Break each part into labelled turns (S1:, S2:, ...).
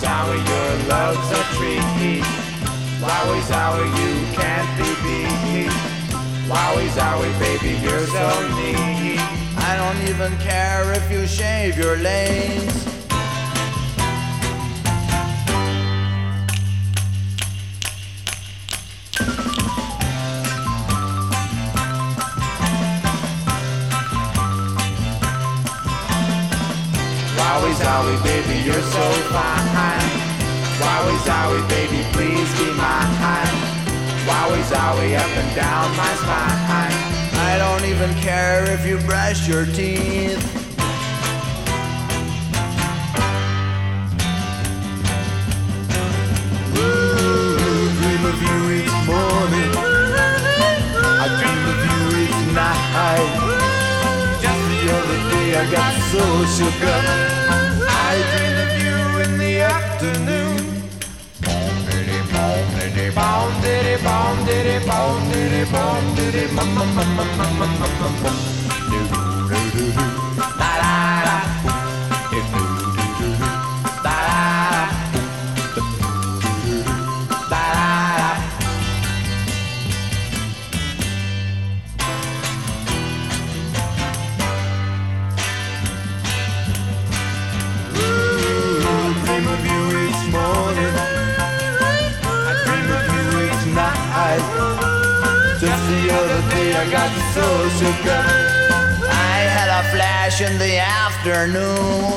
S1: zowie, your love's a treat. Wowie zowie, you can't be beat. Wowie zowie, baby, you're so neat.
S2: I don't even care if you shave your legs.
S1: Wowie zowie, baby, you're so fine. Wowie zowie, baby, please be mine. Wowie zowie, up and down my spine.
S2: I don't even care if you brush your teeth.
S1: Dream of you each morning. I dream of you each night. Just the other day I got so shook up. I dream of you in the afternoon. Bom diddy bom diddy bom diddy bom diddy bom bom bom bom bom bom bom bom bom. La la la. La la la. La la la. Dream of you each morning. Just the other day I got so shook up.
S2: I had a flash in the afternoon.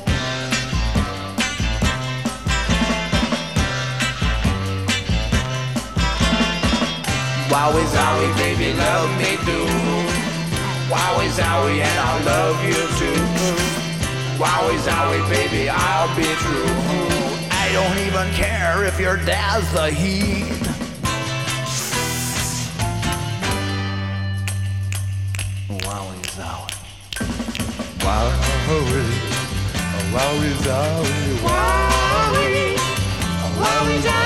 S1: Wowie zowie, baby, love me do. Wowie zowie, and I'll love you too. Wowie zowie, baby, I'll be true.
S2: I don't even care if your dad's the heat. Wowie zowie.
S1: Wowie, wowie zowie,
S3: Wowie, wowie zowie.